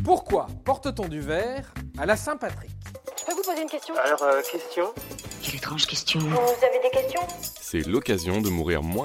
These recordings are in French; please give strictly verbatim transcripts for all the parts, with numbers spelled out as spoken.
Pourquoi porte-t-on du vert à la Saint-Patrick ? Je peux vous poser une question ? Alors, euh, question ? Quelle étrange question. Vous avez des questions ? C'est l'occasion de mourir moins.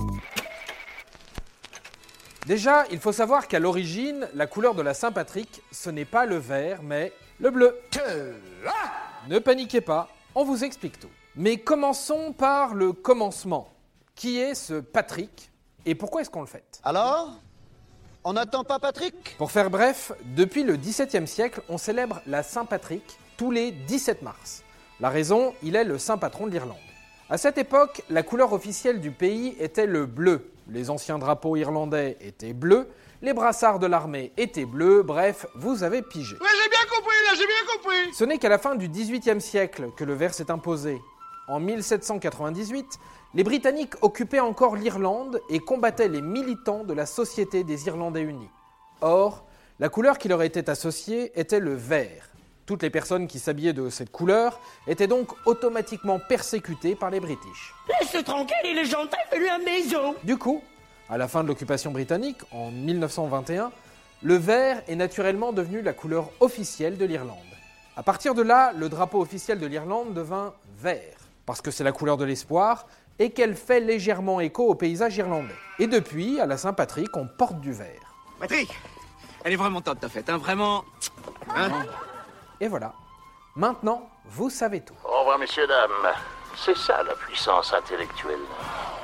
Déjà, il faut savoir qu'à l'origine, la couleur de la Saint-Patrick, ce n'est pas le vert, mais le bleu. Ne paniquez pas, on vous explique tout. Mais commençons par le commencement. Qui est ce Patrick et pourquoi est-ce qu'on le fête ? Alors ? On n'attend pas Patrick ? Pour faire bref, depuis le dix-septième siècle, on célèbre la Saint-Patrick tous les dix-sept mars. La raison, il est le saint patron de l'Irlande. À cette époque, la couleur officielle du pays était le bleu. Les anciens drapeaux irlandais étaient bleus, les brassards de l'armée étaient bleus, bref, vous avez pigé. Ouais, j'ai bien compris, là, j'ai bien compris. Ce n'est qu'à la fin du dix-huitième siècle que le vert s'est imposé. En mille sept cent quatre-vingt-dix-huit, les Britanniques occupaient encore l'Irlande et combattaient les militants de la Société des Irlandais Unis. Or, la couleur qui leur était associée était le vert. Toutes les personnes qui s'habillaient de cette couleur étaient donc automatiquement persécutées par les British. Laisse-le tranquille, il est gentil, fais-lui un maison. Du coup, à la fin de l'occupation britannique, en mille neuf cent vingt et un, le vert est naturellement devenu la couleur officielle de l'Irlande. À partir de là, le drapeau officiel de l'Irlande devint vert, parce que c'est la couleur de l'espoir et qu'elle fait légèrement écho au paysage irlandais. Et depuis, à la Saint-Patrick, on porte du vert. Patrick, elle est vraiment top ta fête, hein, vraiment. Hein ? Et voilà. Maintenant, vous savez tout. Au revoir, messieurs, dames. C'est ça, la puissance intellectuelle. Sapristi !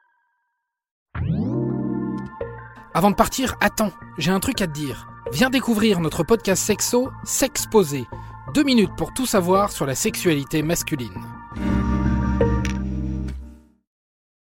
Avant de partir, attends, j'ai un truc à te dire. Viens découvrir notre podcast sexo, S'exposer. Deux minutes pour tout savoir sur la sexualité masculine.